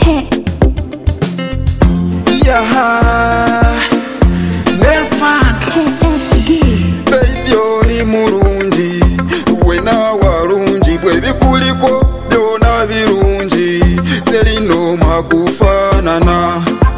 Baby oli mulungi wena walungi bwe bikuliko byona birungi terino makufanana.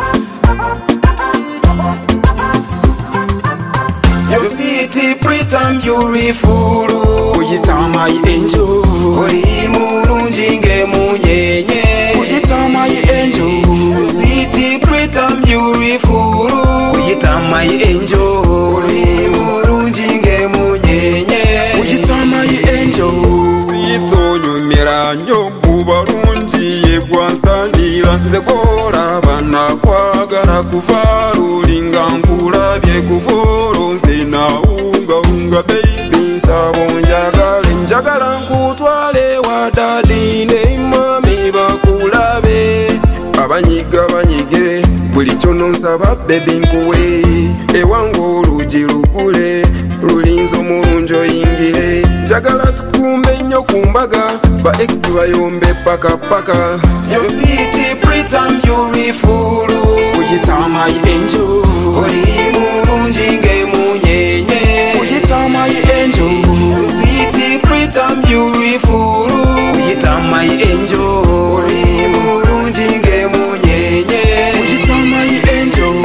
Your sweet pretty and beautiful kuyita my angel oli mulungi ngemunyenye kuyita my angel. Your sweet pretty and beautiful kuyita my angel oli mulungi ngemunyenye kuyita my angel. Sitonyumira nnyo mu balungi yegwansanira nze golaba nakwagala kuva lulinga nkulabye kuvolo nze naungaunga baby nsabo njagala nkutwale wa dadi ne mami bakulabe banyige buli kyono nsaba baby nkuwe ewange olugi lugule lulinzo mulungi oyingire njagala tukume nnyo ku mbaga ba ex bayombe paka. Your sweet pretty and beautiful kuyita my angel oli mulungi ngemunyenye kuyita my angel. Your sweet pretty and beautiful kuyita my angel oli mulungi ngemunyenye kuyita my angel.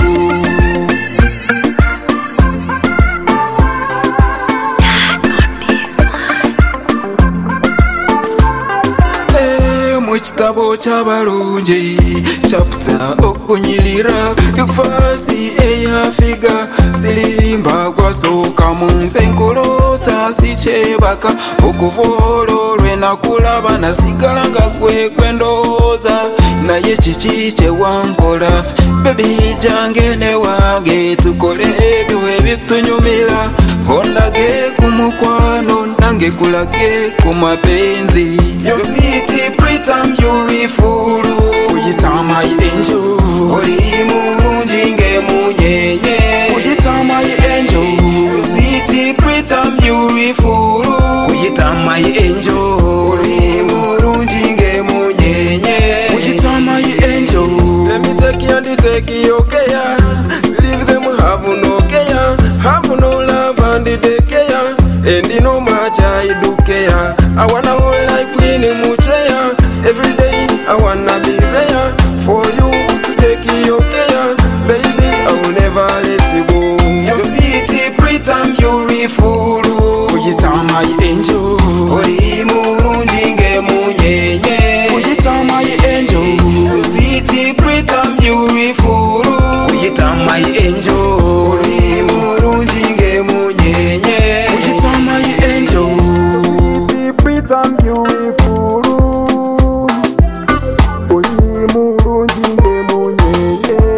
Ekitabo ky'abalungi chapter okunyirira yufasi eyafiga sirimba gwasooka mu nze nkolota sikyebaka okuvolo lwenakulaba nasigala nga kwendowooza naye kiki kyewankola bebi jange ne wange tukole ebyo ebitunyumira ondage ku mukwano nange kulage ku mapenzi. Your sweet pretty and beautiful kuyita my angel oli mulungi ngemunyenye kuyita my angel. Your sweet pretty and beautiful kuyita my angel oli mulungi ngemunyenye kuyita my angel. Let me take you and take your care, leave them have no care, have no love and they care, and no much I do care. I wanna hold like Queen Muchea every day. I wanna be there for you to take your care, baby. I will never let you go. Your sweet, pretty and beautiful kuyita my angel oli mulungi ngemunyenye kuyita my angel. Your sweet, pretty and beautiful kuyita my angel oli mulungi ngemunyenye kuyita my angel. Pretty and beautiful oli mulungi ngemunyenye